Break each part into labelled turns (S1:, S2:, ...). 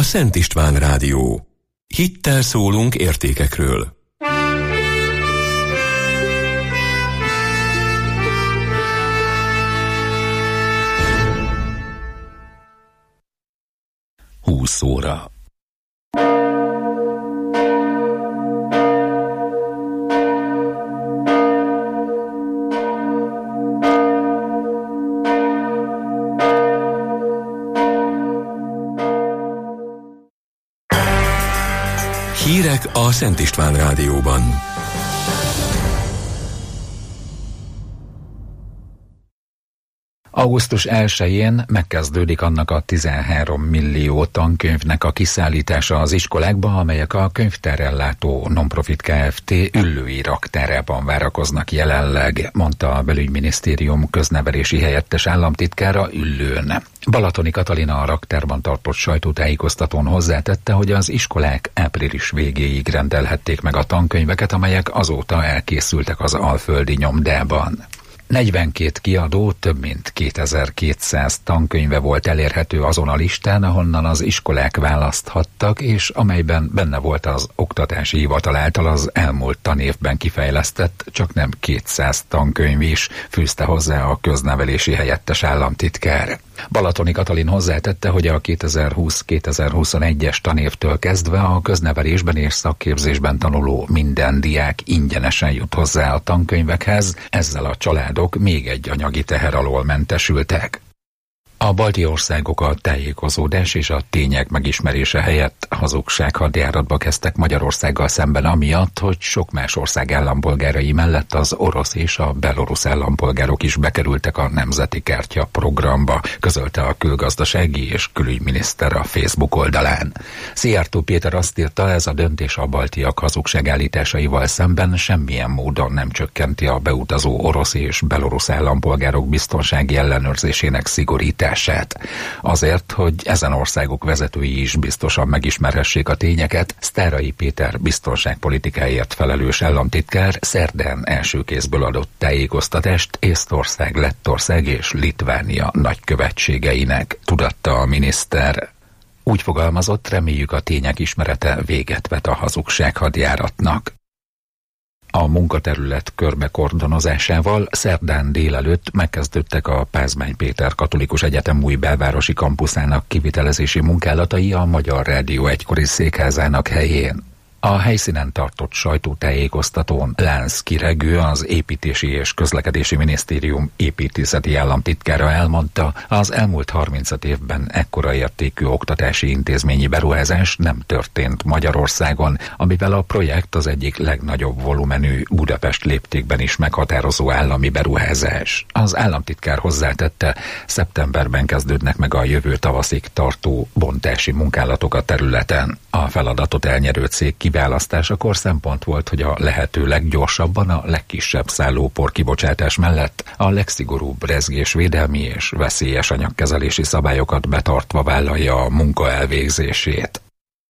S1: a Szent István Rádió. Hittel szólunk értékekről.
S2: Óra.
S1: Hírek a Szent István Rádióban.
S2: Augusztus 1-én megkezdődik annak a 13 millió tankönyvnek a kiszállítása az iskolákba, amelyek a könyvtárellátó Nonprofit Kft. Üllői raktárában várakoznak jelenleg, mondta a Belügyminisztérium köznevelési helyettes államtitkára Üllőn. Balatoni Katalina a raktárban tartott sajtótájékoztatón hozzátette, hogy az iskolák április végéig rendelhették meg a tankönyveket, amelyek azóta elkészültek az alföldi nyomdában. 42 kiadó, több mint 2200 tankönyve volt elérhető azon a listán, ahonnan az iskolák választhattak, és amelyben benne volt az Oktatási Hivatal által az elmúlt tanévben kifejlesztett csaknem 200 tankönyv is, fűzte hozzá a köznevelési helyettes államtitkár. Balatoni Katalin hozzátette, hogy a 2020-2021-es tanévtől kezdve a köznevelésben és szakképzésben tanuló minden diák ingyenesen jut hozzá a tankönyvekhez, ezzel a családok még egy anyagi teher alól mentesültek. A balti országok a tájékozódás és a tények megismerése helyett hazugsághadjáratba kezdtek Magyarországgal szemben amiatt, hogy sok más ország állampolgárai mellett az orosz és a belorusz állampolgárok is bekerültek a Nemzeti Kártya programba, közölte a külgazdasági és külügyminiszter a Facebook oldalán. Szijjártó Péter azt írta, ez a döntés a baltiak hazugságállításaival szemben semmilyen módon nem csökkenti a beutazó orosz és belorusz állampolgárok biztonsági ellenőrzésének szigorítását. Azért, hogy ezen országok vezetői is biztosan megismerhessék a tényeket, Sztárai Péter biztonságpolitikáért felelős államtitkár szerdán első kézből adott tájékoztatást Észtország, Lettország és Litvánia nagykövetségeinek, tudatta a miniszter. Úgy fogalmazott, reméljük a tények ismerete véget vet a hazugsághadjáratnak. A munkaterület körbekordonozásával szerdán délelőtt megkezdődtek a Pázmány Péter Katolikus Egyetem új belvárosi kampuszának kivitelezési munkálatai a Magyar Rádió egykori székházának helyén. A helyszínen tartott sajtótájékoztatón Lánszky Regő, az Építési és Közlekedési Minisztérium építészeti államtitkára elmondta, az elmúlt 35 évben ekkora értékű oktatási intézményi beruházás nem történt Magyarországon, amivel a projekt az egyik legnagyobb volumenű Budapest léptékben is meghatározó állami beruházás. Az államtitkár hozzátette, szeptemberben kezdődnek meg a jövő tavaszig tartó bontási munkálatok a területen. A feladatot elnyerő cég kiválasztásakor szempont volt, hogy a lehető leggyorsabban a legkisebb szállópor kibocsátás mellett a legszigorúbb rezgésvédelmi és veszélyes anyagkezelési szabályokat betartva vállalja a munka elvégzését.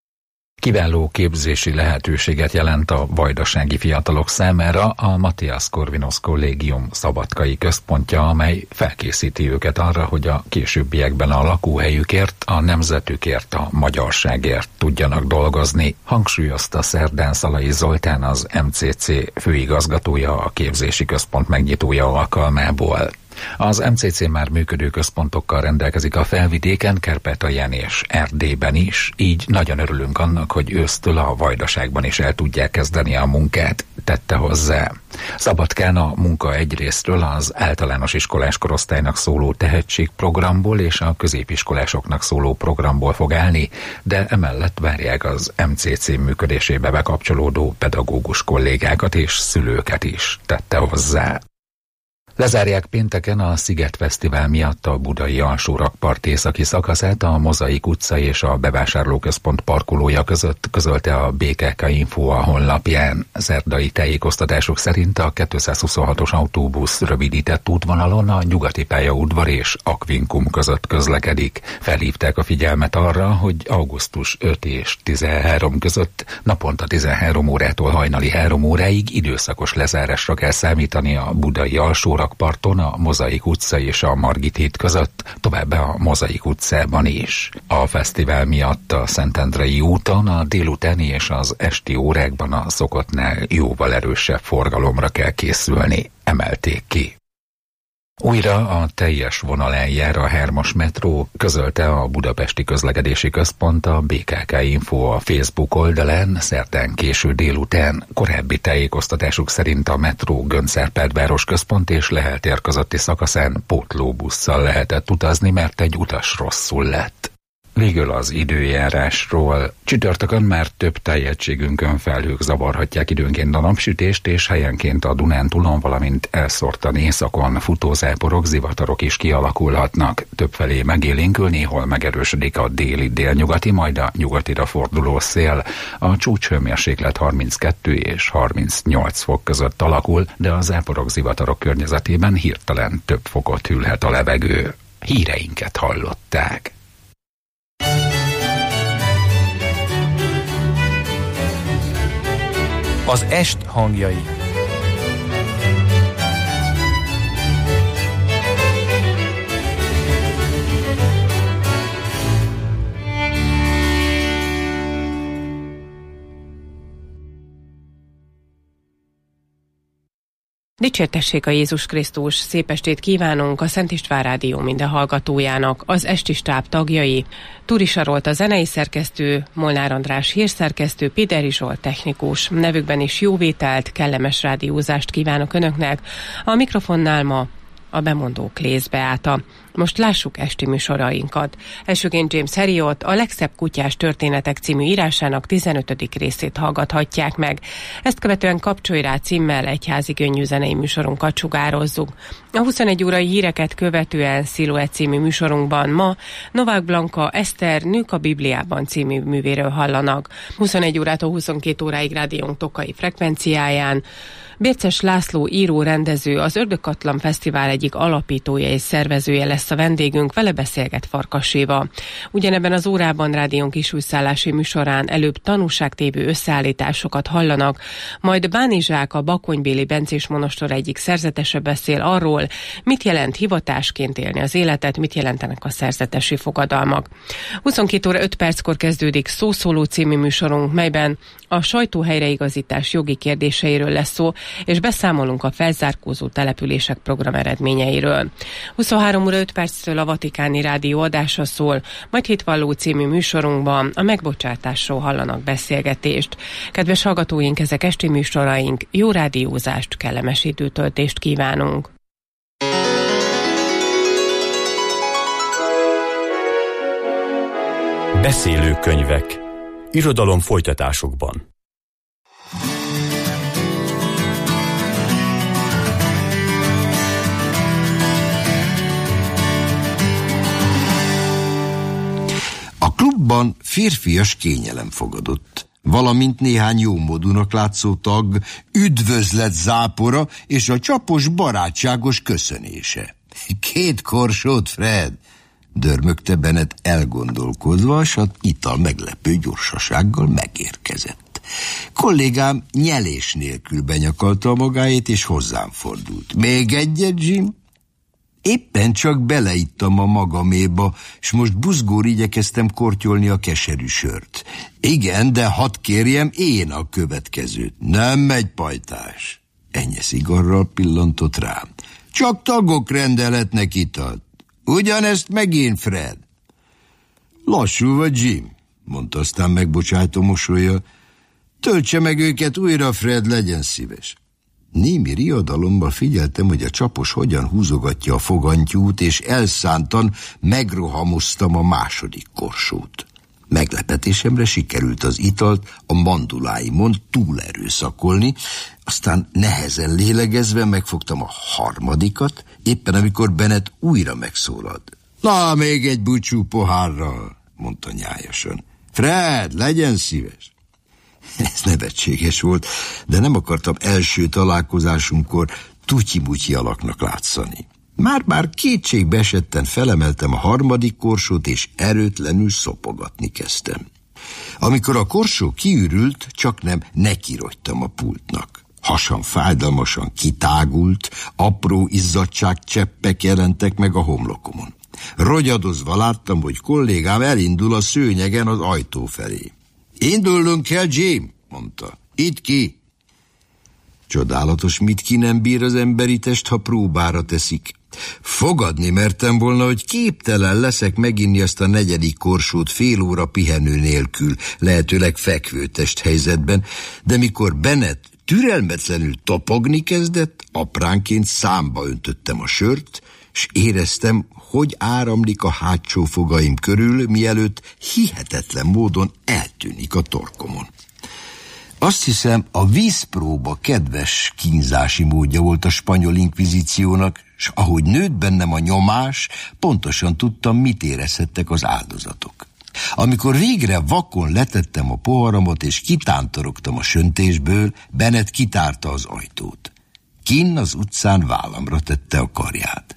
S2: Kiváló képzési lehetőséget jelent a vajdasági fiatalok számára a Matthias Corvinus Kollégium szabadkai központja, amely felkészíti őket arra, hogy a későbbiekben a lakóhelyükért, a nemzetükért, a magyarságért tudjanak dolgozni, hangsúlyozta szerdán Szalai Zoltán, az MCC főigazgatója a képzési központ megnyitója alkalmából. Az MCC már működő központokkal rendelkezik a Felvidéken, Kárpátalján és Erdélyben is, így nagyon örülünk annak, hogy ősztől a Vajdaságban is el tudják kezdeni a munkát, tette hozzá. Szabadkán a munka egyrésztről az általános iskolás korosztálynak szóló tehetségprogramból és a középiskolásoknak szóló programból fog állni, de emellett várják az MCC működésébe bekapcsolódó pedagógus kollégákat és szülőket is, tette hozzá. Lezárják pénteken a Sziget Fesztivál miatt a budai alsó rakpart északi szakaszát a Mozaik utca és a bevásárlóközpont parkolója között, közölte a BKK Info a honlapján. Szerdai tájékoztatások szerint a 226-os autóbusz rövidített útvonalon a Nyugati pályaudvar és Akvinkum között közlekedik. Felhívták a figyelmet arra, hogy augusztus 5 és 13 között naponta 13 órától hajnali 3 óráig időszakos lezárásra kell számítani a budai alsó rakparton, a Mozaik utca és a Margit híd között, továbbá a Mozaik utcában is. A fesztivál miatt a Szentendrei úton a délutáni és az esti órákban a szokottnál jóval erősebb forgalomra kell készülni, emelték ki. Újra a teljes vonalán jár a 3-as metró, közölte a Budapesti Közlekedési Központ a BKK Info a Facebook oldalán szerdán késő délután. Korábbi tájékoztatásuk szerint a metró Göncz-Árpád városközpont és Lehel tér közötti szakaszán pótlóbusszal lehetett utazni, mert egy utas rosszul lett. Végül az időjárásról. Csütörtökön már több tájegységünkön felhők zavarhatják időnként a napsütést, és helyenként a Dunántúlon, valamint elszórtan északon futózáporok, zivatarok is kialakulhatnak. Többfelé megélénkül, néhol megerősödik a déli-délnyugati, majd a nyugatira forduló szél. A csúcshőmérséklet 32 és 38 fok között alakul, de a záporok, zivatarok környezetében hirtelen több fokot hűlhet a levegő. Híreinket hallották.
S3: Az est hangjai.
S4: Dicsértessék a Jézus Krisztus, szép estét kívánunk a Szent István Rádió minden hallgatójának, az esti stáb tagjai, Turi Sarolt a zenei szerkesztő, Molnár András hírszerkesztő, Pideri Zsolt technikus. Nevükben is jó vételt, kellemes rádiózást kívánok Önöknek. A mikrofonnál ma a bemondó Klész Beáta. Most lássuk esti műsorainkat. Elsőként James Herriot a Legszebb kutyás történetek című írásának 15. részét hallgathatják meg. Ezt követően Kapcsolj rá címmel egyházi könnyű zenei műsorunkat sugározzuk. A 21 órai híreket követően Sziluett című műsorunkban ma Novák Blanka Eszter Nők a Bibliában című művéről hallanak. 21 órától 22 óráig rádiónk tokai frekvenciáján Bérces László író-rendező, az Ördögkatlan Fesztivál egyik alapítója és szervezője lesz a vendégünk, vele beszélget Farkas Éva. Ugyanebben az órában rádiónk kisújszállási műsorán előbb tanúságtévő összeállításokat hallanak, majd Báni Zsák, a Bakonybéli Bencés monostor egyik szerzetese beszél arról, mit jelent hivatásként élni az életet, mit jelentenek a szerzetesi fogadalmak. 22 óra 5 perckor kezdődik Szószóló című műsorunk, melyben a sajtó helyreigazítás jogi kérdéseiről lesz szó, és beszámolunk a felzárkózó települések program eredményeiről. 23 óra 5 perctől a Vatikáni Rádió adása szól, majd Hitvalló című műsorunkban a megbocsátásról hallanak beszélgetést. Kedves hallgatóink, ezek esti műsoraink, jó rádiózást, kellemes időtöltést kívánunk!
S1: Beszélő könyvek. Irodalom folytatásokban.
S5: A klubban férfias kényelem fogadott, valamint néhány jómódúnak látszó tag üdvözlet zápora és a csapos barátságos köszönése. 2 korsót, Fred! Dörmögte Bennett elgondolkodva, s az ital meglepő gyorsasággal megérkezett. Kollégám nyelés nélkül benyakalta a magáét, és hozzám fordult. Még egyet, Jim? Éppen csak beleittam a magaméba, s most buzgór igyekeztem kortyolni a keserű sört. Igen, de hadd kérjem én a következőt. Nem megy, pajtás. Enyhe szigarral pillantott rám. Csak tagok rendelhetnek italt. Ugyanezt megint, Fred. Lassú vagy, Jim, mondta aztán megbocsájtó mosollyal. Töltse meg őket újra, Fred, legyen szíves. Némi riadalommal figyeltem, hogy a csapos hogyan húzogatja a fogantyút, és elszántan megrohamoztam a második korsót. Meglepetésemre sikerült az italt a manduláimon túlerőszakolni, aztán nehezen lélegezve megfogtam a harmadikat, éppen amikor Bennett újra megszólalt. Na, még egy búcsú pohárral, mondta nyájasan. Fred, legyen szíves. Ez nevetséges volt, de nem akartam első találkozásunkkor tutyi-mutyi alaknak látszani. Már kétségbe esetten felemeltem a harmadik korsót, és erőtlenül szopogatni kezdtem. Amikor a korsó kiürült, csaknem nekirogytam a pultnak. Hasam fájdalmasan kitágult, apró izzadságcseppek jelentek meg a homlokomon. Rogyadozva láttam, hogy kollégám elindul a szőnyegen az ajtó felé. Indulnunk kell, Jim, mondta. Itt ki. Csodálatos, mit ki nem bír az emberi test, ha próbára teszik. Fogadni mertem volna, hogy képtelen leszek meginni azt a 4. korsót fél óra pihenő nélkül, lehetőleg fekvő testhelyzetben, de mikor Bennett türelmetlenül topogni kezdett, apránként számba öntöttem a sört, s éreztem, hogy áramlik a hátsó fogaim körül, mielőtt hihetetlen módon eltűnik a torkomon. Azt hiszem, a vízpróba kedves kínzási módja volt a spanyol inkvizíciónak, s ahogy nőtt bennem a nyomás, pontosan tudtam, mit érezhettek az áldozatok. Amikor végre vakon letettem a poharamat és kitántorogtam a söntésből, Bennett kitárta az ajtót. Kinn az utcán vállamra tette a karját.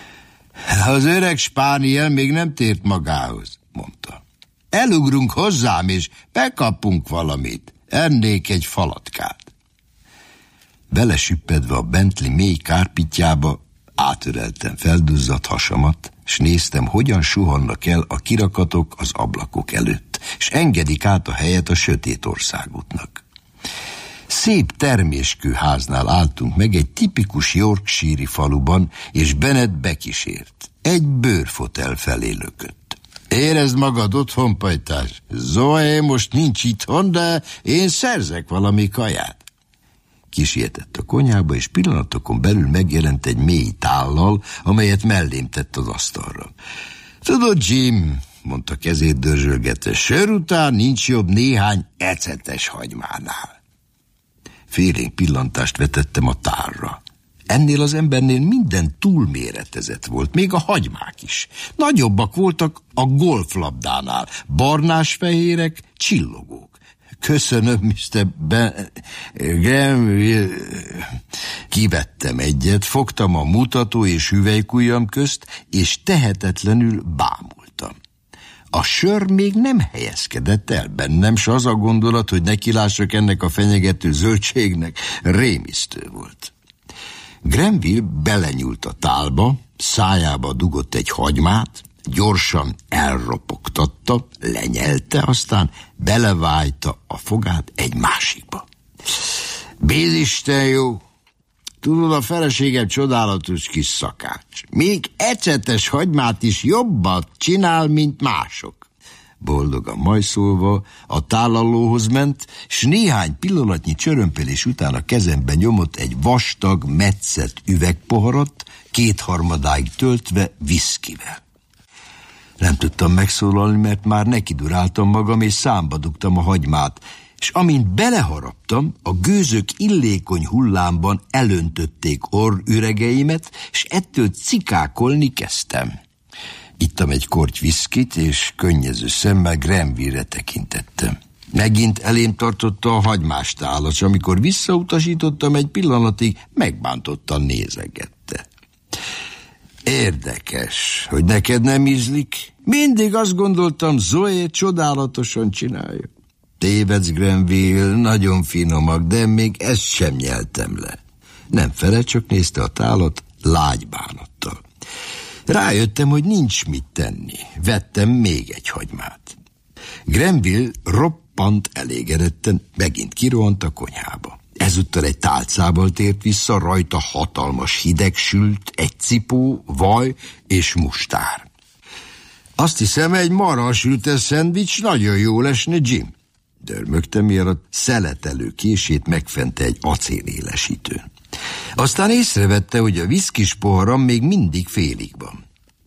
S5: Az öreg spániel még nem tért magához, mondta. Elugrunk hozzám, és bekapunk valamit. Ennék egy falatkát. Belesüppedve a Bentley mély kárpitjába, átöreltem felduzzadt hasamat, s néztem, hogyan suhannak el a kirakatok az ablakok előtt, s engedik át a helyet a sötét országútnak. Szép terméskő háznál álltunk meg egy tipikus Yorkshire-i faluban, és Bennett bekísért. Egy bőrfotel felé lökött. Érezd magad otthon, pajtás. Zoe most nincs itthon, de én szerzek valami kaját. Kisietett a konyhába, és pillanatokon belül megjelent egy mély tállal, amelyet mellém tett az asztalra. Tudod, Jim, mondta kezét dörzsölgetve, sör után nincs jobb néhány ecetes hagymánál. Félénk pillantást vetettem a tálra. Ennél az embernél minden túlméretezett volt, még a hagymák is. Nagyobbak voltak a golflabdánál, barnásfehérek, csillogók. Köszönöm, Mr. Granville. Kivettem egyet, fogtam a mutató és hüvelykujjam közt, és tehetetlenül bámultam. A sör még nem helyezkedett el bennem, s az a gondolat, hogy nekilássak ennek a fenyegető zöldségnek, rémisztő volt. Granville belenyúlt a tálba, szájába dugott egy hagymát, gyorsan elropogtatta, lenyelte, aztán belevájta a fogát egy másikba. Bízisten jó! Tudod, a feleségem csodálatos kis szakács. Még ecetes hagymát is jobbat csinál, mint mások. Boldogan majszolva a tálalóhoz ment, s néhány pillanatnyi csörömpelés után a kezemben nyomott egy vastag, metszett üvegpoharat, 2/3 töltve viszkivel. Nem tudtam megszólalni, mert már nekiduráltam magam, és számba dugtam a hagymát, és amint beleharaptam, a gőzök illékony hullámban elöntötték orrüregeimet, és ettől cikákolni kezdtem. Ittam egy korty viszkit, és könnyező szemmel Granville-re tekintettem. Megint elém tartotta a hagymás tálat, és amikor visszautasítottam, egy pillanatig megbántottan nézegette. Érdekes, hogy neked nem ízlik. Mindig azt gondoltam, Zoe csodálatosan csinálja. Tévedsz, Granville, nagyon finomak, de még ezt sem nyeltem le. Nem feled, csak nézte a tálat lágy bánattal. Rájöttem, hogy nincs mit tenni. Vettem még egy hagymát. Granville roppant elégedetten megint kirohant a konyhába. Ezúttal egy tálcával tért vissza, rajta hatalmas hideg sült, egy cipó, vaj és mustár. Azt hiszem, egy marhasültes szendvics nagyon jól esne, Jim. Dörmögtem, mielőtt szeletelő kését megfente egy acélélesítőn. Aztán észrevette, hogy a viszkis poharam még mindig félig van.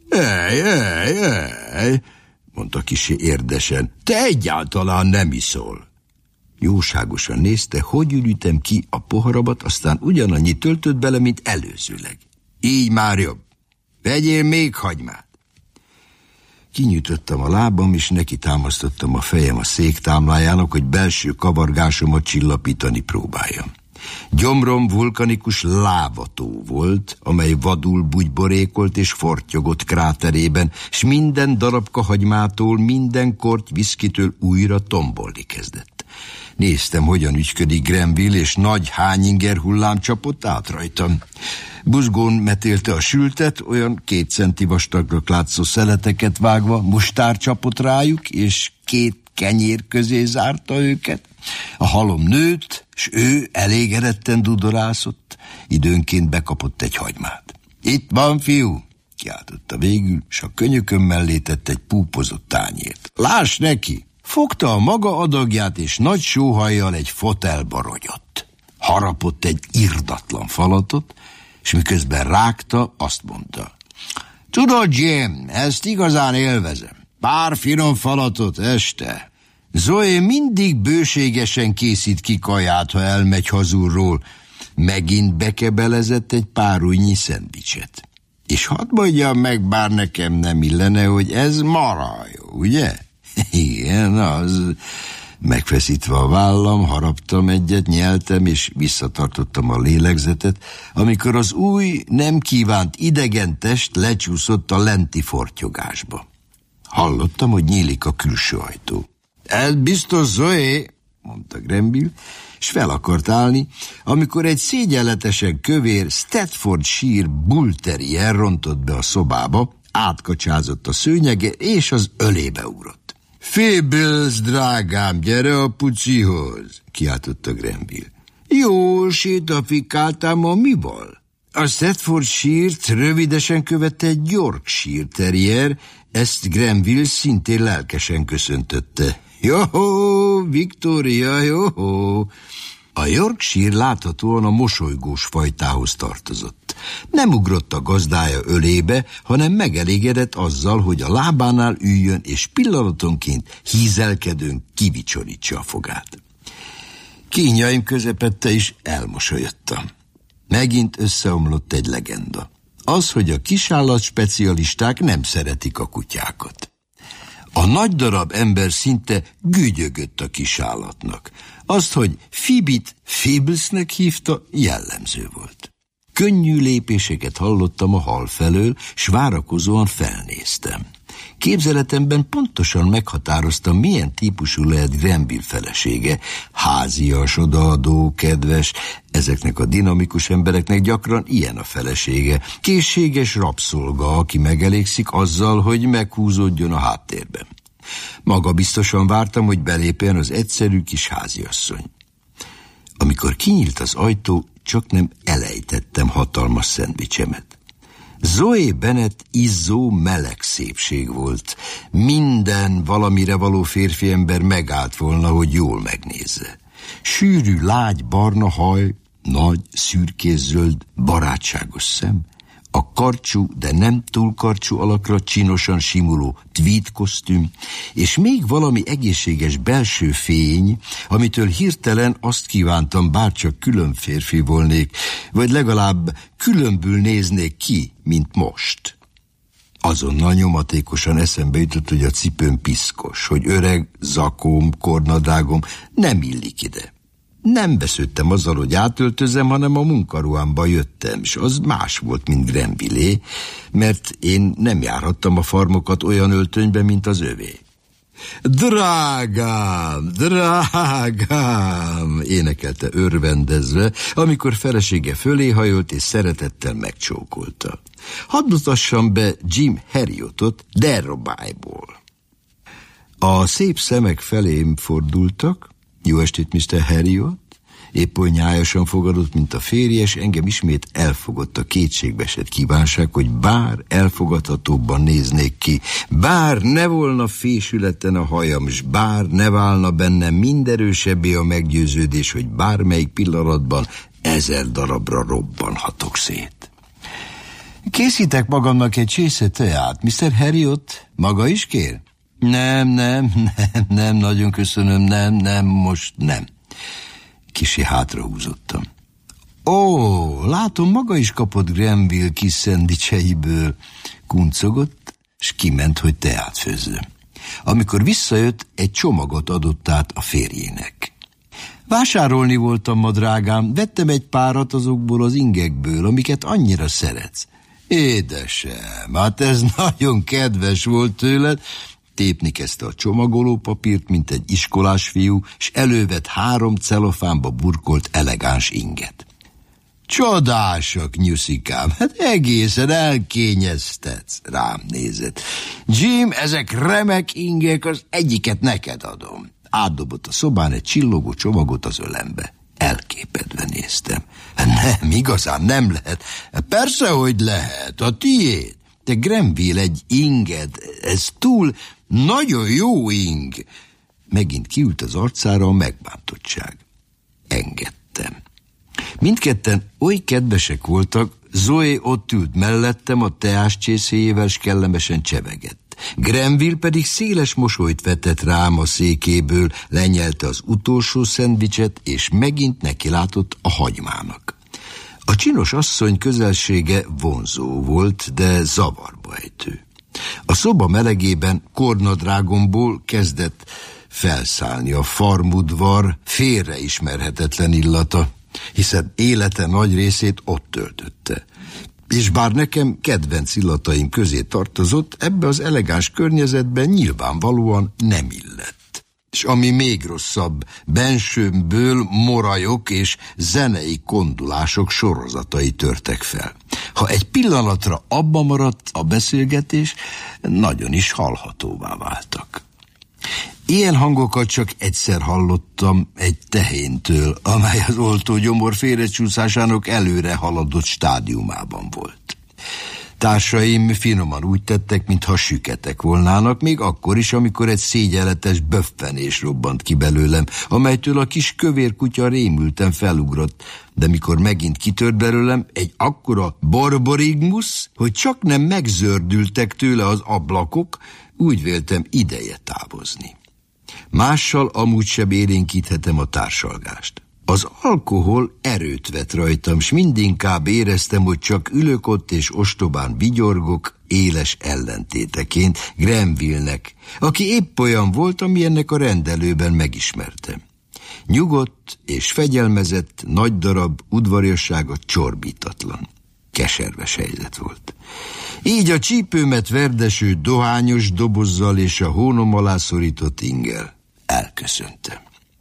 S5: Ej, mondta kissé érdesen, te egyáltalán nem iszol. Jóságosan nézte, hogy ürítem ki a poharabat, aztán ugyanannyi töltött bele, mint előzőleg. Így már jobb. Vegyél még hagymát. Kinyújtottam a lábam, és neki támasztottam a fejem a széktámlájának, hogy belső kavargásomat csillapítani próbáljam. Gyomrom vulkanikus lávató volt, amely vadul bugyborékolt és fortyogott kráterében, s minden darabka hagymától, minden korty viszkitől újra tombolni kezdett. Néztem, hogyan ügyködik Grenville, és nagy hányinger hullám csapott át rajtam. Buzgón metélte a sültet, olyan 2 centi vastagnak látszó szeleteket vágva, mustár csapott rájuk, és 2 kenyér közé zárta őket. A halom nőtt, s ő elégedetten dudorászott, időnként bekapott egy hagymát. Itt van, fiú, kiáltotta végül, s a könyökön mellé tett egy púpozott tányért. Láss neki! Fogta a maga adagját, és nagy sóhajjal egy fotelba rogyott. Harapott egy irdatlan falatot, és miközben rágta, azt mondta: Tudod, Jim, ezt igazán élvezem. Pár finom falatot este. Zoe mindig bőségesen készít ki kaját, ha elmegy hazulról. Megint bekebelezett egy pár ujjnyi szendvicset. És hadd mondjam meg, bár nekem nem illene, hogy ez marha jó, ugye? Igen, az. Megfeszítve a vállam, haraptam egyet, nyeltem, és visszatartottam a lélegzetet, amikor az új, nem kívánt idegen test lecsúszott a lenti fortyogásba. Hallottam, hogy nyílik a külső ajtó. Ez biztos Zoe, mondta Grenville, és fel akart állni, amikor egy szégyenletesen kövér Staffordshire Bull Terrier rontott be a szobába, átkacsázott a szőnyege, és az ölébe ugrott. Fables, drágám, gyere a pucihoz, kiáltotta Grenville. Jó, sétafikáltál ma mival? A Staffordshire-t rövidesen követte egy Yorkshire Terrier, ezt Grenville szintén lelkesen köszöntötte. Jó, Victoria, jó. A Yorkshire láthatóan a mosolygós fajtához tartozott. Nem ugrott a gazdája ölébe, hanem megelégedett azzal, hogy a lábánál üljön, és pillanatonként hízelkedőn kivicsorítsa a fogát. Kínjaim közepette is elmosolyodtam. Megint összeomlott egy legenda. Az, hogy a kisállatspecialisták nem szeretik a kutyákat. A nagy darab ember szinte gügyögött a kisállatnak. Azt, hogy Phoebe-t Fablesnek hívta, jellemző volt. Könnyű lépéseket hallottam a hal felől, s várakozóan felnéztem. Képzeletemben pontosan meghatároztam, milyen típusú lehet Grenville felesége. Házias, odaadó, kedves, ezeknek a dinamikus embereknek gyakran ilyen a felesége. Készséges rabszolga, aki megelégszik azzal, hogy meghúzódjon a háttérben. Maga biztosan vártam, hogy belépjen az egyszerű kis háziasszony. Amikor kinyílt az ajtó, csak nem elejtettem hatalmas szendvicsemet. Zoe Bennet izzó meleg szépség volt. Minden valamire való férfi ember megállt volna, hogy jól megnézze. Sűrű, lágy, barna haj, nagy, szürkészöld, barátságos szem, a karcsú, de nem túl karcsú alakra csinosan simuló tweed kosztüm, és még valami egészséges belső fény, amitől hirtelen azt kívántam, bárcsak külön férfi volnék, vagy legalább különbül néznék ki, mint most. Azonnal nyomatékosan eszembe jutott, hogy a cipőm piszkos, hogy öreg, zakóm, kornadrágom nem illik ide. Nem besződtem azzal, hogy átöltözem, hanem a munkaruhámba jöttem, és az más volt, mint Grenville, mert én nem járhattam a farmokat olyan öltönybe, mint az övé. Drágám, drágám, énekelte örvendezve, amikor felesége fölé hajolt és szeretettel megcsókolta. Hadd mutassam be Jim Herriotot Derbyból. A szép szemek felém fordultak. Jó estét, Mr. Herriot! Épp oly nyájasan fogadott, mint a férje, és engem ismét elfogott a kétségbeesett kívánság, hogy bár elfogadhatóbban néznék ki, bár ne volna fésületen a hajam, és bár ne válna bennem minderősebbé a meggyőződés, hogy bármelyik pillanatban 1000 darabra robbanhatok szét. Készítek magamnak egy csésze teát, Mr. Herriot, maga is kér? Nem, nagyon köszönöm, nem, most nem. Kissé hátrahúzottam. Ó, látom, maga is kapott Grenville kis szendvicseiből. Kuncogott, s kiment, hogy teát főzzön. Amikor visszajött, egy csomagot adott át a férjének. Vásárolni voltam ma, drágám, vettem egy párat azokból az ingekből, amiket annyira szeretsz. Édesem, hát ez nagyon kedves volt tőled. tépni kezdte a csomagolópapírt, mint egy iskolás fiú, és elővett 3 celofánba burkolt elegáns inget. Csodásak, nyuszikám, hát egészen elkényeztetsz, rám nézett. Jim, ezek remek ingek, az egyiket neked adom. Átdobott a szobán egy csillogó csomagot az ölembe. Elképedve néztem. Nem, igazán nem lehet. Persze, hogy lehet, a tiéd. De Grenville, egy inged, ez túl nagyon jó ing. Megint kiült az arcára a megbántottság. Engedtem. Mindketten oly kedvesek voltak, Zoe ott ült mellettem, a teáscsészéjével s kellemesen csevegett. Grenville pedig széles mosolyt vetett rám a székéből, lenyelte az utolsó szendvicset, és megint nekilátott a hagymának. A csinos asszony közelsége vonzó volt, de zavarba ejtő. A szoba melegében kornadrágomból kezdett felszállni a farmudvar félreismerhetetlen illata, hiszen élete nagy részét ott töltötte. És bár nekem kedvenc illataim közé tartozott, ebbe az elegáns környezetben nyilvánvalóan nem illett. És ami még rosszabb, bensőmből morajok és zenei kondulások sorozatai törtek fel. Ha egy pillanatra abba maradt a beszélgetés, nagyon is hallhatóvá váltak. Ilyen hangokat csak egyszer hallottam egy tehéntől, amely az oltógyomor félrecsúszásának előre haladott stádiumában volt. Társaim finoman úgy tettek, mintha süketek volnának, még akkor is, amikor egy szégyenletes böffenés robbant ki belőlem, amelytől a kis kövér kutya rémülten felugrott, de mikor megint kitört belőlem egy akkora barbarigmus, hogy csak nem megzördültek tőle az ablakok, úgy véltem, ideje távozni. Mással amúgy sem élénkíthetem a társalgást. Az alkohol erőt vett rajtam, s mindinkább éreztem, hogy csak ülök ott és ostobán vigyorgok éles ellentéteként Grenville-nek, aki épp olyan volt, ami ennek a rendelőben megismertem. Nyugodt és fegyelmezett, nagy darab, udvariassága csorbítatlan. Keserves helyzet volt. Így a csípőmet verdeső dohányos dobozzal és a hónom alá szorított inggel elköszöntem.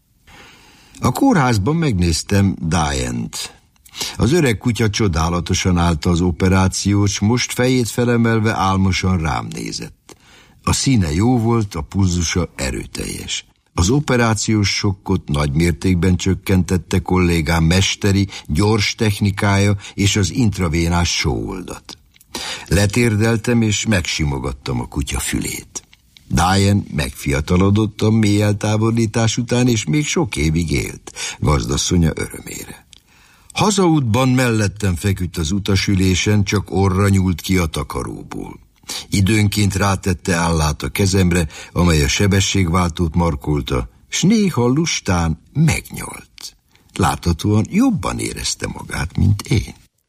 S5: A kórházban megnéztem Diane-t. Az öreg kutya csodálatosan állta az operációt, s most fejét felemelve álmosan rám nézett. A színe jó volt, a pulzusa erőteljes. Az operációs sokkot nagy mértékben csökkentette kollégám mesteri, gyors technikája és az intravénás sóoldat. Letérdeltem és megsimogattam a kutya fülét. Diane megfiatalodott a mély eltávolítás után, és még sok évig élt, gazdasszonya örömére. Hazaútban mellettem feküdt az utasülésen, csak orra nyúlt ki a takaróból. Időnként rátette állát a kezemre, amely a sebességváltót markolta, s néha lustán megnyalt. Láthatóan jobban érezte magát, mint én.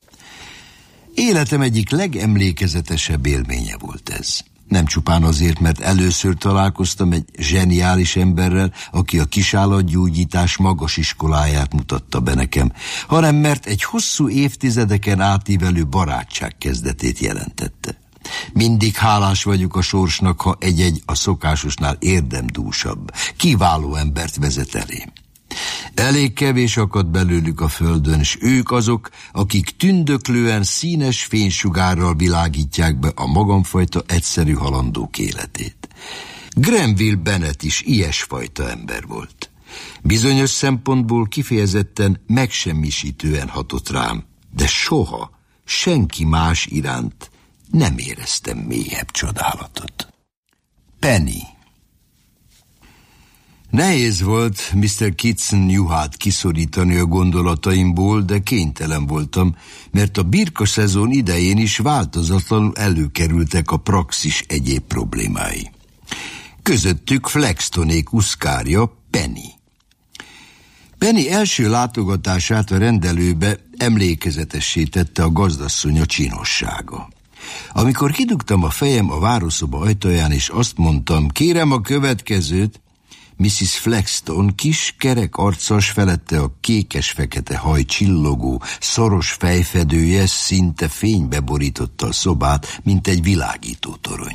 S5: Életem egyik legemlékezetesebb élménye volt ez. Nem csupán azért, mert először találkoztam egy zseniális emberrel, aki a kisállatgyógyítás magas iskoláját mutatta be nekem, hanem mert egy hosszú évtizedeken átívelő barátság kezdetét jelentette. Mindig hálás vagyok a sorsnak, ha egy-egy a szokásosnál érdemdúsabb, kiváló embert vezet elém. Elég kevés akadt belőlük a földön, s ők azok, akik tündöklően színes fénysugárral világítják be a magamfajta egyszerű halandók életét. Grenville Bennett is ilyesfajta ember volt. Bizonyos szempontból kifejezetten megsemmisítően hatott rám, de soha senki más iránt nem éreztem mélyebb csodálatot. Penny. Nehéz volt Mr. Kitson juhát kiszorítani a gondolataimból, de kénytelen voltam, mert a birka szezon idején is változatlanul előkerültek a praxis egyéb problémái. Közöttük Flextonék uszkárja, Penny. Penny első látogatását a rendelőbe emlékezetessé tette a gazdasszonya csinossága. Amikor kidugtam a fejem a városzoba ajtaján, és azt mondtam, kérem a következőt, Mrs. Flexton kis, kerek arcas, felette a kékes-fekete haj csillogó, szoros fejfedője szinte fénybe borította a szobát, mint egy világító torony.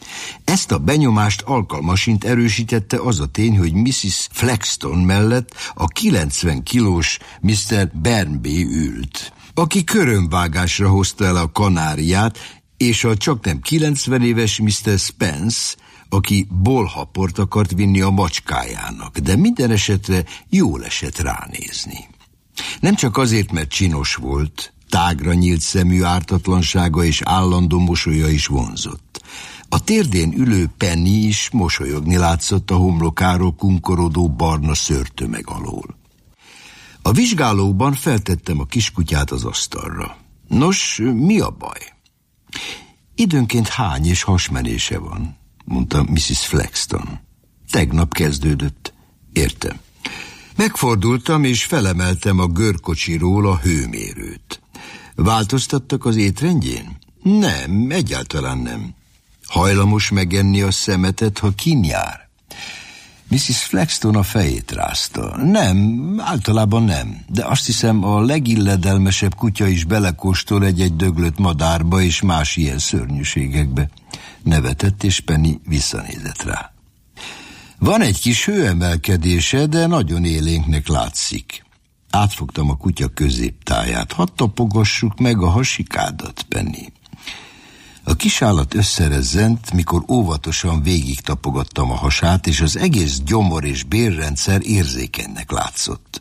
S5: Ezt a benyomást alkalmasint erősítette az a tény, hogy Mrs. Flexton mellett a 90 kilós Mr. Bernby ült, aki körömvágásra hozta el a kanáriát, és a csaknem 90 éves Mr. Spence, aki bolhaport akart vinni a macskájának, de minden esetre jól esett ránézni. Nem csak azért, mert csinos volt, tágra nyílt szemű ártatlansága és állandó mosolya is vonzott. A térdén ülő Penny is mosolyogni látszott a homlokáról kunkorodó barna szőrtömeg alól. A vizsgálóban feltettem a kiskutyát az asztalra. Nos, mi a baj? Időnként hány és hasmenése van, mondta Mrs. Flexton. Tegnap kezdődött. Értem. Megfordultam és felemeltem a görkocsiról a hőmérőt. Változtattak az étrendjén? Nem, egyáltalán nem. Hajlamos megenni a szemetet, ha kin jár? Mrs. Flexton a fejét rázta. Nem, általában nem, de azt hiszem a legilledelmesebb kutya is belekóstol egy-egy döglött madárba és más ilyen szörnyűségekbe. Nevetett, és Penny visszanézett rá. Van egy kis hőemelkedése, de nagyon élénknek látszik. Átfogtam a kutya középtáját. Hadd tapogassuk meg a hasikádat, Penny. A kisállat összerezzent, mikor óvatosan végig tapogattam a hasát, és az egész gyomor és bélrendszer érzékenynek látszott.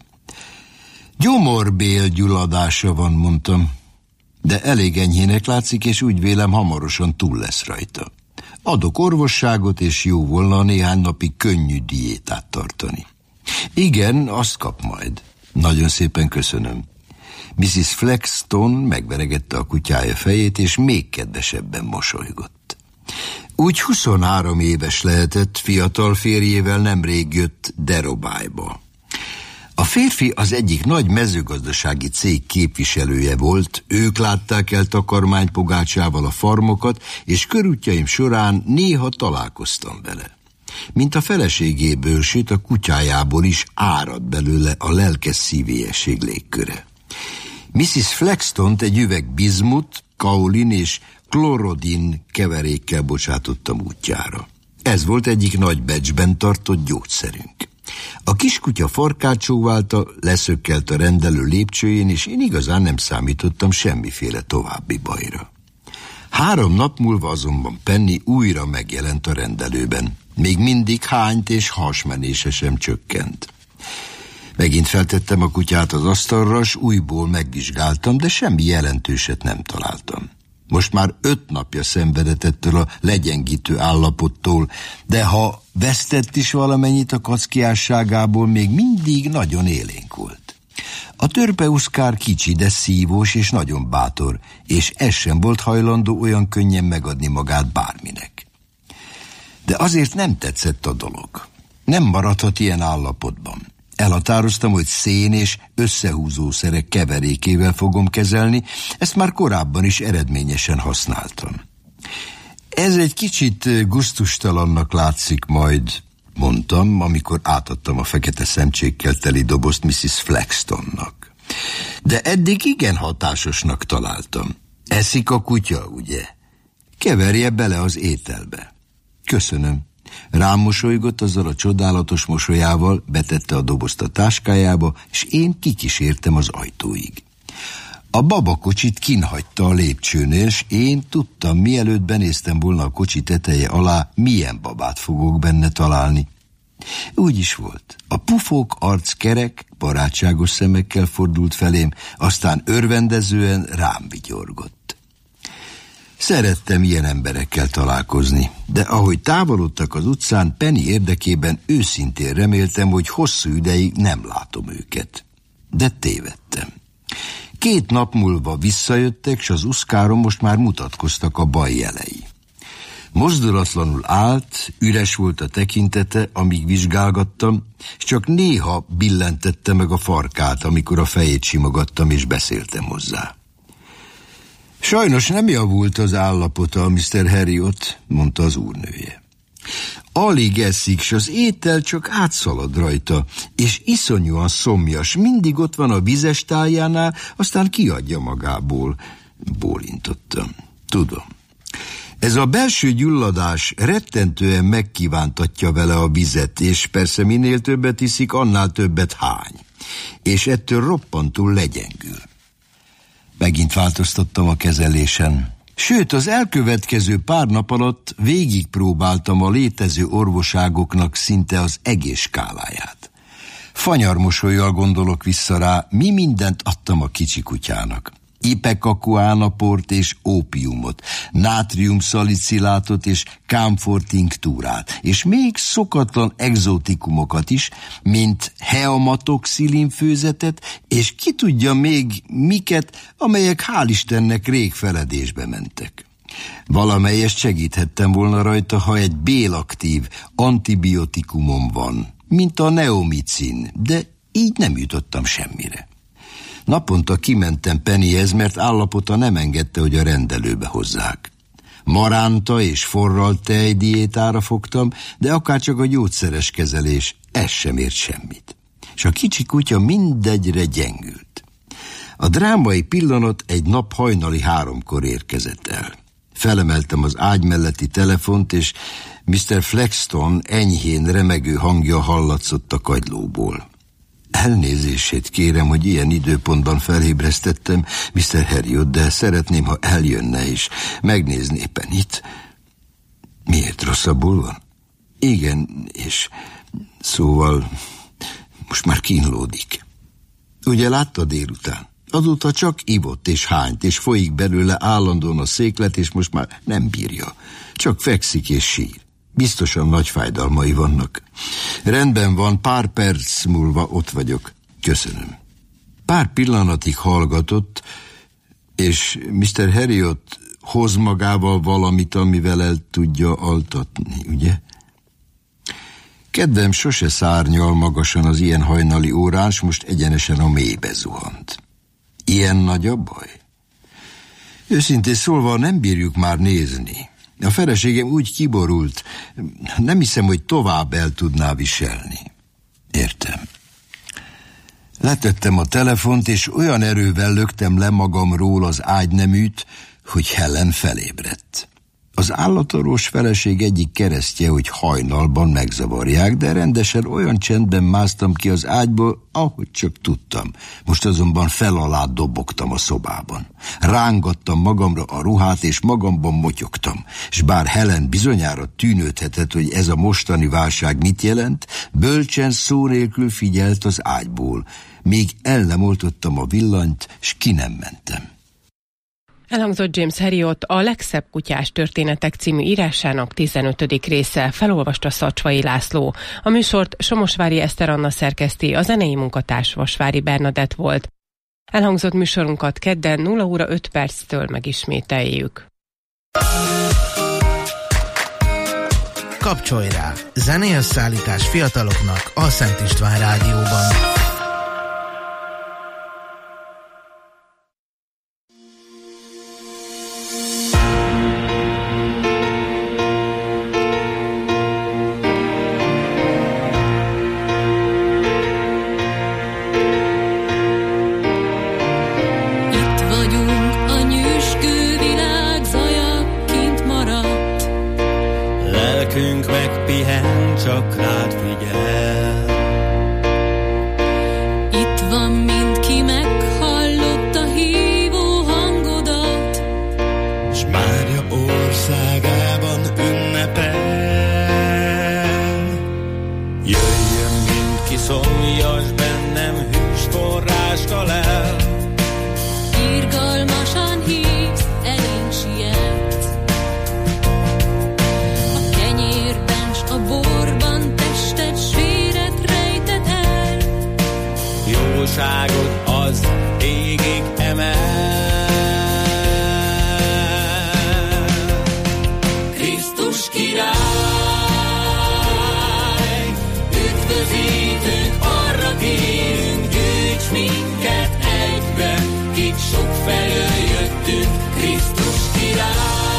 S5: Gyomorbélgyulladása van, mondtam, de elég enyhének látszik, és úgy vélem hamarosan túl lesz rajta. Adok orvosságot, és jó volna néhány napig könnyű diétát tartani. Igen, azt kap majd. Nagyon szépen köszönöm. Mrs. Flexton megveregette a kutyája fejét, és még kedvesebben mosolygott. Úgy 23 éves lehetett, fiatal férjével nemrég jött Derobájba. A férfi az egyik nagy mezőgazdasági cég képviselője volt, ők látták el takarmánypogácsával a farmokat, és körútjaim során néha találkoztam vele. Mint a feleségéből, sőt a kutyájából is árad belőle a lelkes szívélyesség légköre. Mrs. Flextont egy üveg bizmut, kaolin és klorodin keverékkel bocsátottam útjára. Ez volt egyik nagy becsben tartott gyógyszerünk. A kiskutya farkát csóválta, leszökkelt a rendelő lépcsőjén, és én igazán nem számítottam semmiféle további bajra. 3 nap múlva azonban Penny újra megjelent a rendelőben. Még mindig hányt és hasmenése sem csökkent. Megint feltettem a kutyát az asztalra, s újból megvizsgáltam, de semmi jelentőset nem találtam. Most már 5 napja szenvedett ettől a legyengítő állapottól, de ha vesztett is valamennyit a kackiásságából, még mindig nagyon élénk volt. A törpeuszkár kicsi, de szívós és nagyon bátor, és ez sem volt hajlandó olyan könnyen megadni magát bárminek. De azért nem tetszett a dolog. Nem maradhat ilyen állapotban. Elhatároztam, hogy szén és összehúzószerek keverékével fogom kezelni, ezt már korábban is eredményesen használtam. Ez egy kicsit gusztustalannak látszik majd, mondtam, amikor átadtam a fekete szemcsékkel teli dobozt Mrs. Flextonnak. De eddig igen hatásosnak találtam. Eszik a kutya, ugye? Keverje bele az ételbe. Köszönöm. Rám mosolygott azzal a csodálatos mosolyával, betette a dobozt a táskájába, és én kikísértem az ajtóig. A babakocsit kinhagyta a lépcsőnél, és én tudtam, mielőtt benéztem volna a kocsi teteje alá, milyen babát fogok benne találni. Úgy is volt. A pufók arc kerek, barátságos szemekkel fordult felém, aztán örvendezően rám vigyorgott. Szerettem ilyen emberekkel találkozni, de ahogy távolodtak az utcán, Penny érdekében őszintén reméltem, hogy hosszú ideig nem látom őket. De tévedtem. 2 nap múlva visszajöttek, s az uszkáron most már mutatkoztak a baj jelei. Mozdulatlanul állt, üres volt a tekintete, amíg vizsgálgattam, és csak néha billentette meg a farkát, amikor a fejét simogattam és beszéltem hozzá. Sajnos nem javult az állapota, Mr. Harriot, mondta az úrnője. Alig eszik, s az étel csak átszalad rajta, és iszonyúan szomjas, mindig ott van a vizes táljánál, aztán kiadja magából. Bólintottam. Tudom. Ez a belső gyulladás rettentően megkívántatja vele a vizet, és persze minél többet iszik, annál többet hány. És ettől roppantul legyengül. Megint változtattam a kezelésen. Sőt, az elkövetkező pár nap alatt végigpróbáltam a létező orvoságoknak szinte az egész skáláját. Fanyarmosollyal gondolok vissza rá, mi mindent adtam a kicsi kutyának. Ipecacuanaport és ópiumot, nátrium-szalicilátot és kámfor-tinktúrát, és még szokatlan egzotikumokat is, mint heamatoxilin főzetet, és ki tudja még miket, amelyek hál' Istennek rég feledésbe mentek. Valamelyest segíthettem volna rajta, ha egy bélaktív antibiotikumom van, mint a neomicin, de így nem jutottam semmire. Naponta kimentem Pennyhez, mert állapota nem engedte, hogy a rendelőbe hozzák. Maránta és forralt tej diétára fogtam, de akárcsak a gyógyszeres kezelés, ez sem ért semmit. És a kicsi kutya mindegyre gyengült. A drámai pillanat egy nap hajnali 3-kor érkezett el. Felemeltem az ágy melletti telefont, és Mr. Flexton enyhén remegő hangja hallatszott a kagylóból. Elnézését kérem, hogy ilyen időpontban felébresztettem Mr. Heriot, de szeretném, ha eljönne és megnézné Pennyt. Miért, rosszabbul van? Igen, és szóval most már kínlódik. Ugye látta délután? Azóta csak ivott és hányt, és folyik belőle állandóan a széklet, és most már nem bírja. Csak fekszik és sír. Biztosan nagy fájdalmai vannak. Rendben van, pár perc múlva ott vagyok. Köszönöm. Pár pillanatig hallgatott, és Mr. Heriot hoz magával valamit, amivel el tudja altatni, ugye? Kedvem sose szárnyal magasan az ilyen hajnali órán, s most egyenesen a mélybe zuhant. Ilyen nagy a baj? Őszintén szólva nem bírjuk már nézni. A feleségem úgy kiborult, nem hiszem, hogy tovább el tudná viselni. Értem. Letettem a telefont, és olyan erővel löktem le magamról az ágyneműt, hogy Helen felébredt. Az állatorvos feleség egyik keresztje, hogy hajnalban megzavarják, de rendesen olyan csendben másztam ki az ágyból, ahogy csak tudtam. Most azonban fel alá dobogtam a szobában. Rángattam magamra a ruhát, és magamban motyogtam. És bár Helen bizonyára tűnődhetett, hogy ez a mostani válság mit jelent, bölcsen szó nélkül figyelt az ágyból. Még el nem oltottam a villanyt, s ki nem mentem.
S4: Elhangzott James Heriot a Legszebb kutyás történetek című írásának 15. része, felolvasta Szacsvai László. A műsort Somosvári Eszter Anna szerkeszti, a zenei munkatárs Vasvári Bernadett volt. Elhangzott műsorunkat kedden 0 óra 5 perctől megismételjük.
S6: Kapcsolj rá! Zenélyösszállítás fiataloknak a Szent István Rádióban.
S7: Csak rád figyel.
S8: Itt van mindki, meghallotta hívó hangodat,
S7: S Mária országában ünnepel. Jöjjön mindki, szóljas bennem, hűs forráska lel.
S8: Irgalmasan hívsz, elénk sietsz. A kenyérben s a borban tested s véred rejted el.
S7: Jóságod az égig emel.
S8: Krisztus király, üdvözítőnk, arra kérünk, gyűjts minket egybe, kik sok felől jöttünk. Krisztus király,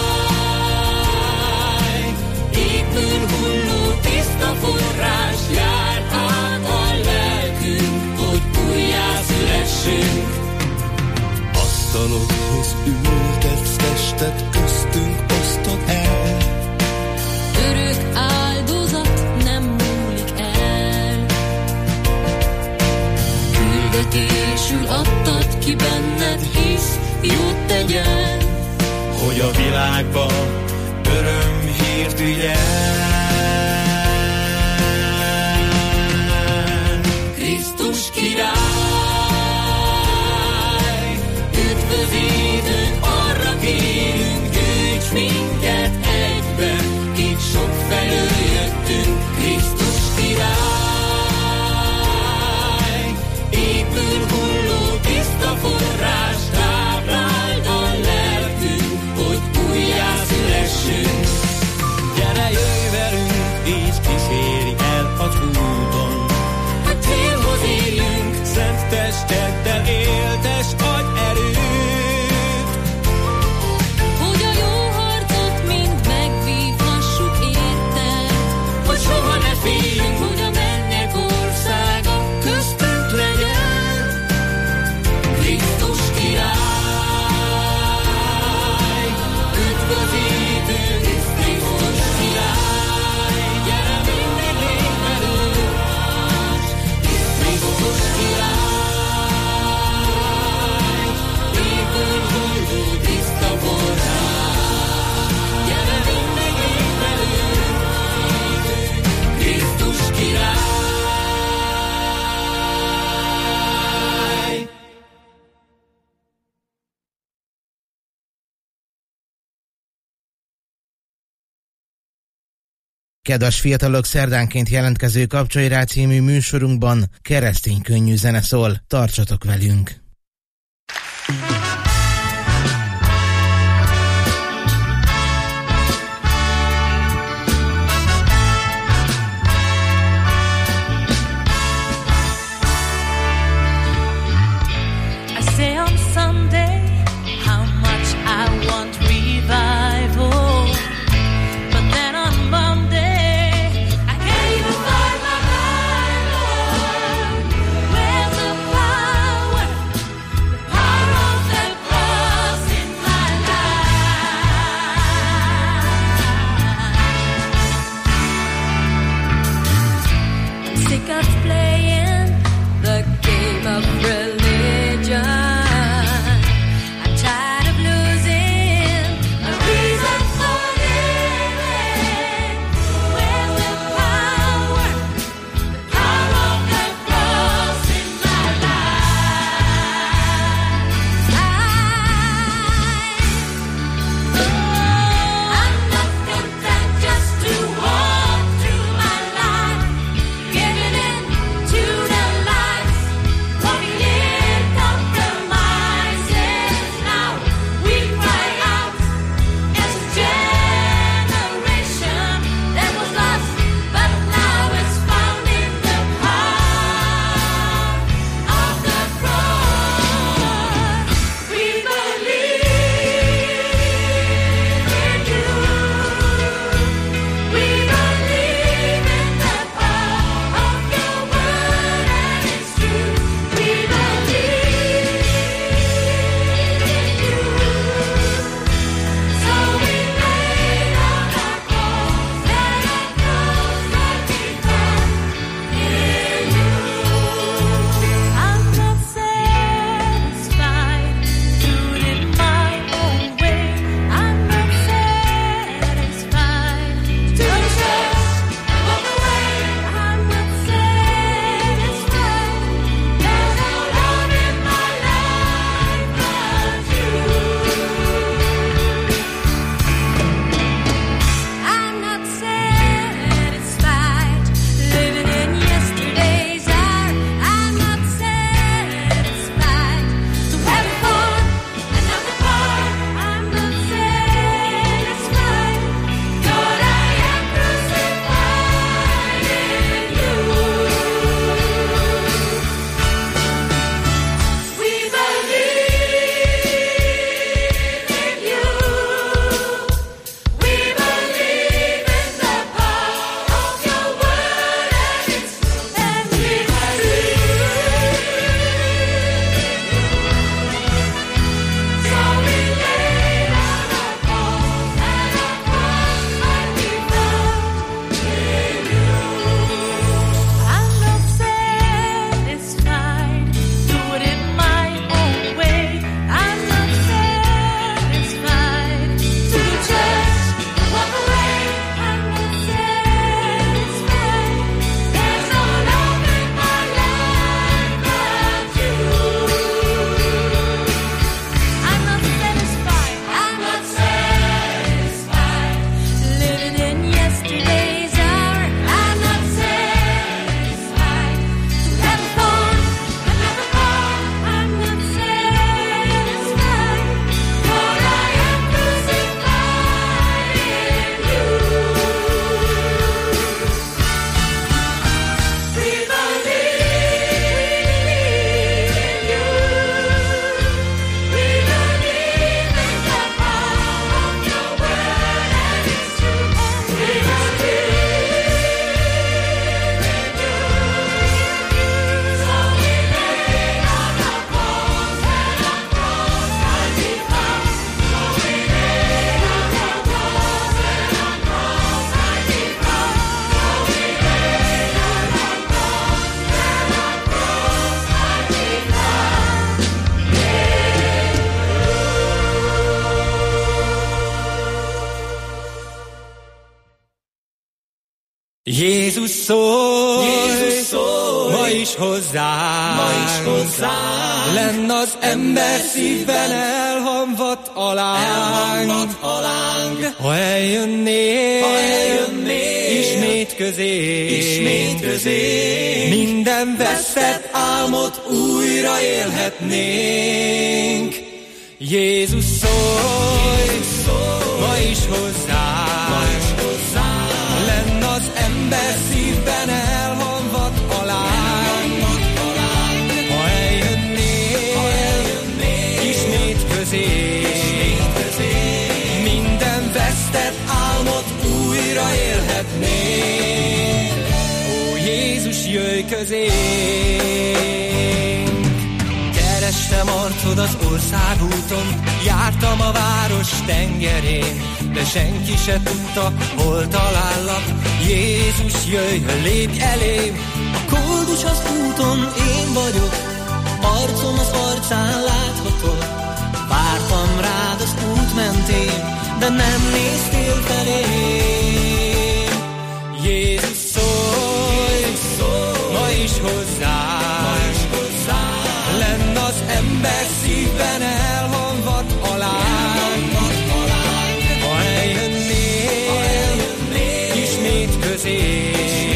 S8: épül hulló tiszta forrás, jár át a lelkünk, hogy újjászülessünk.
S7: Asztalokhoz ültetsz testet, köztünk osztod el.
S8: megkötésül adtad ki benned, hisz jót tegyen,
S7: hogy a világba örömhírt vigyen.
S8: Krisztus király, üdvözítőnk, arra kérünk, gyűjts minket egybe, kik sok felől jöttünk. Krisztus király, épül hulló tiszta forrás, tápláld a lelkünk, hogy újjá szülessünk.
S7: Gyere, jöjj velünk, így kíséri el az úton,
S8: hogy célhoz érjünk,
S7: szent testeddel éltes adj erőt,
S8: hogy a jó harcot mind megvívhassuk érted, hogy soha ne féljünk, hogy a mennyek országa köztünk legyen. Krisztus király, üdvözítőnk, Krisztus király, gyere mindig légy velünk, Krisztus király, épül hulló tiszta forrás, gyere mindig légy velünk, Krisztus király.
S6: Kedves fiatalok, szerdánként jelentkező Kapcsolj rá című műsorunkban keresztény könnyű zene szól. Tartsatok velünk!
S9: I say on Sunday how much I want revival, but then on Monday I can't even find my Bible. Where's the power
S7: Jézus szól, ma is hozzánk, lenn az ember szívben elhamvadt alánk, ha eljönnél, ismét közé, minden vesztett álmot újra élhetnénk. Jézus szól, ma is hozzánk, lenn az ember szívben elhamvadt alánk, ha eljönnél, ismét közé, minden vesztett álmot újra élhetnénk. Ó, Jézus, jöjj közénk! Kerestem arcod az országúton, jártam a város tengerén, de senki se tudta, hol talállak. Jézus, jöjj, lépj elém!
S10: A koldus az úton én vagyok, arcom az arcán láthatod. Vártam rád az út mentén, de nem néztél felém.
S7: Jézus szólj, ma is hozzánk, lenn az ember szívben elhamvadt alánk, ha eljönnél, ismét közé,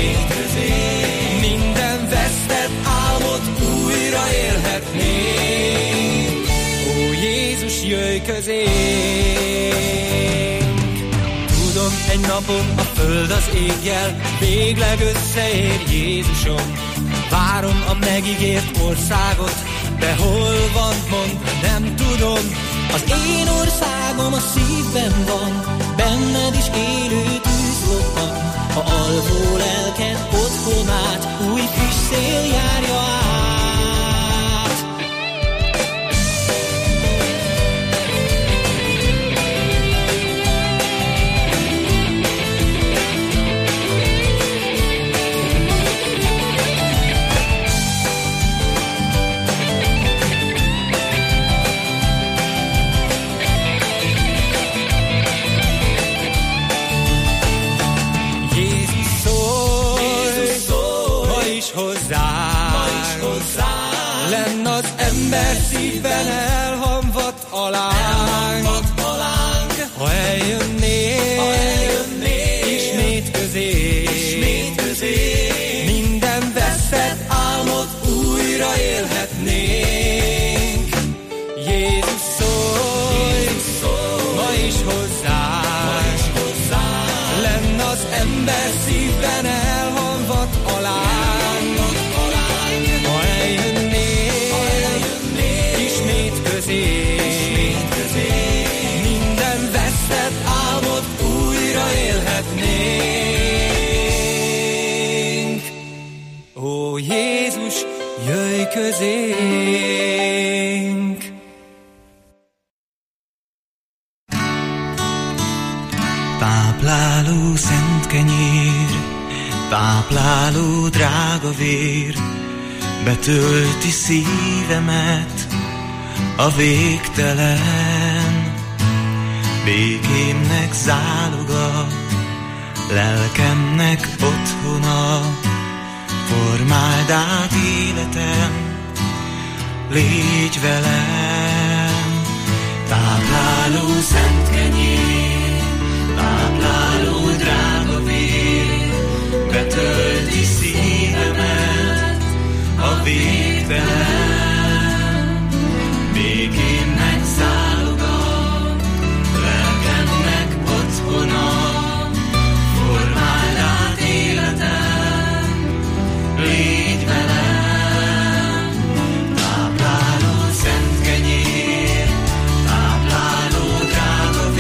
S7: minden vesztett álmot újra élhetnénk. Ó, Jézus, jöjj közénk! Tudom, egy napon a föld az égjel végleg összeér, Jézusom. Várom a megígért országot, de hol van, mondd, nem tudom.
S10: Az én országom a szívben van, benned is élő tűz lobban. Ha alvó lelked otthonát új friss szél járja át.
S7: Lenn az ember szívben elhamvadt alánk, ha eljönnél, ismét közé, minden veszett álmot újra élhetnénk. Jézus szólj, ma is hozzánk, lenn az ember szívben elhamvadt alánk, ha eljönnél, ismét közé, minden vesztett álmot újra élhetnénk. Ó, Jézus, jöjj közénk!
S11: Tápláló szent kenyér, tápláló drága vér, betölti szívemet a végtelen. Békémnek záloga, lelkemnek otthona, formáld át életem, légy velem. Tápláló szent kenyér, tápláló drága vér, betölti szívemet a végtelen. Békémnek záloga, lelkemnek otthona, formáld át életem, légy velem. Tápláló szent kenyér, tápláló drága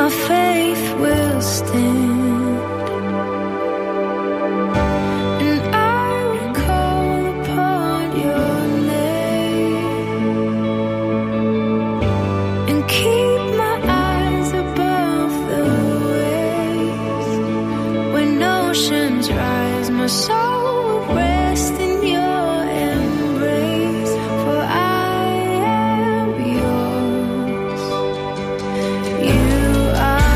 S12: my faith will stand. My soul will rest in your embrace, for I am yours. You are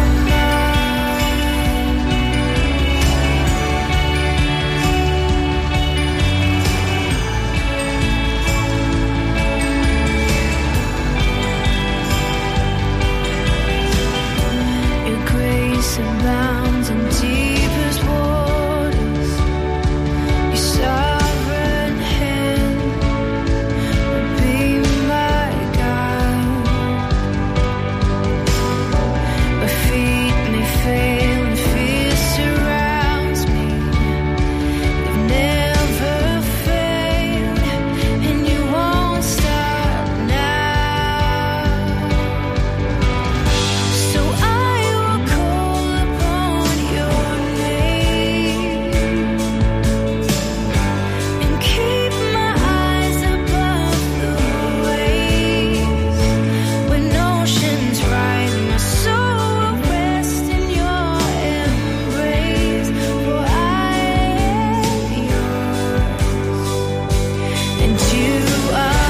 S12: mine. Your grace abounds in deepest waters. Sovereign hand will be my guide. My feet may fail and fear surrounds me. You've never failed and you won't stop now. So I will call upon your name. Keep my eyes above the waves. When oceans rise, my soul will rest in your embrace. For I am yours, and you are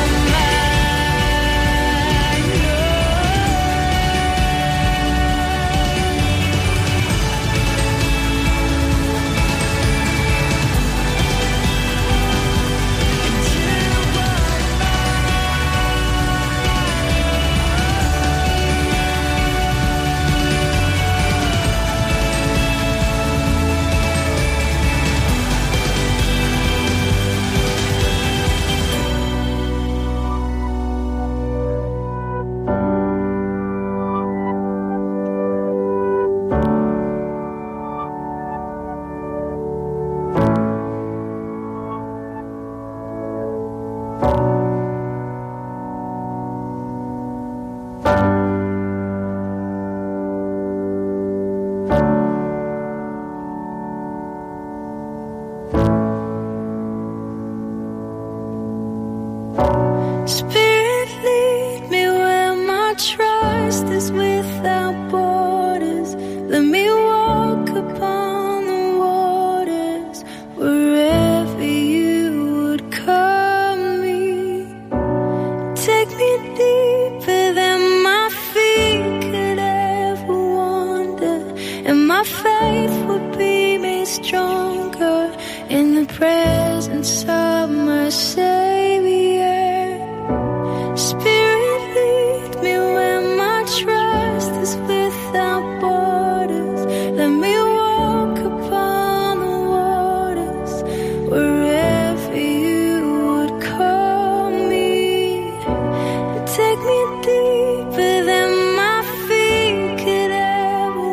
S12: Spirit, lead me where my trust is without borders. Let me walk upon the waters wherever you would call me. Take me deeper than my feet could ever wander, and my faith would be made stronger in the presence of my Savior. Spirit, lead me where my trust is without borders. Let me walk upon the waters wherever you would call me. Take me deeper than my feet could ever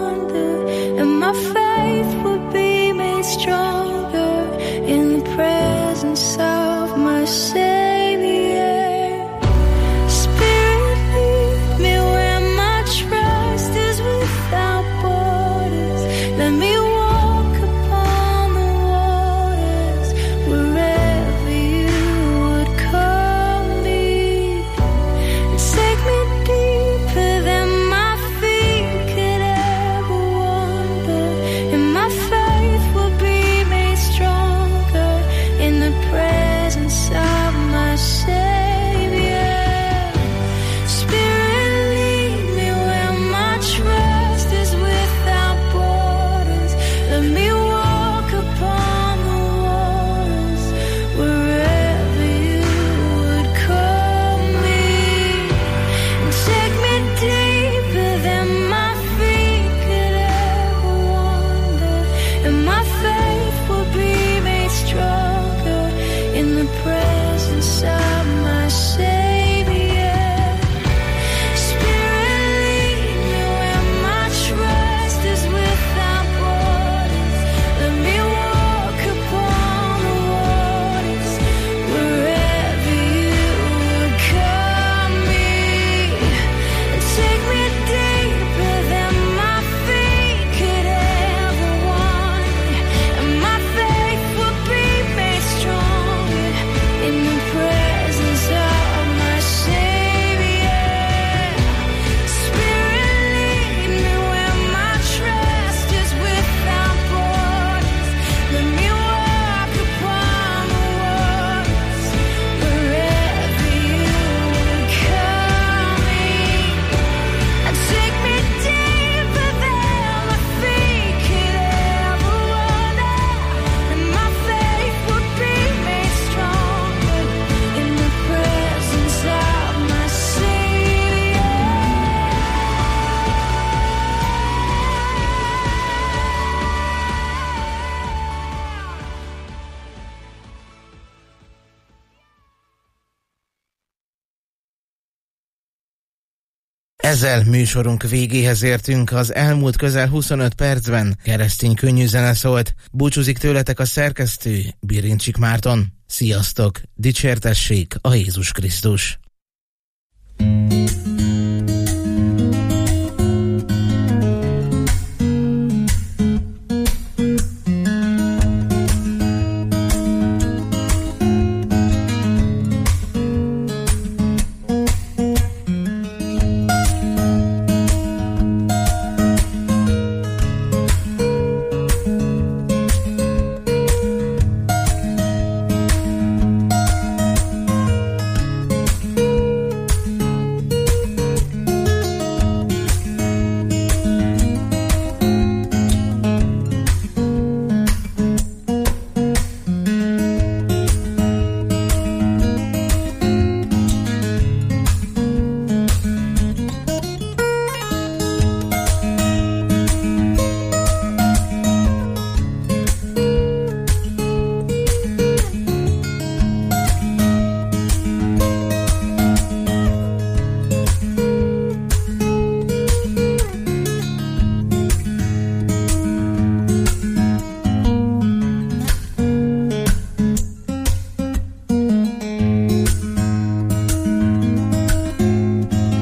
S12: wander, and my faith would be made stronger in the presence
S6: Ezzel műsorunk végéhez értünk, az elmúlt közel 25 percben keresztény könnyű zene szólt. Búcsúzik tőletek a szerkesztő, Birincsik Márton. Sziasztok! Dicsértessék a Jézus Krisztus!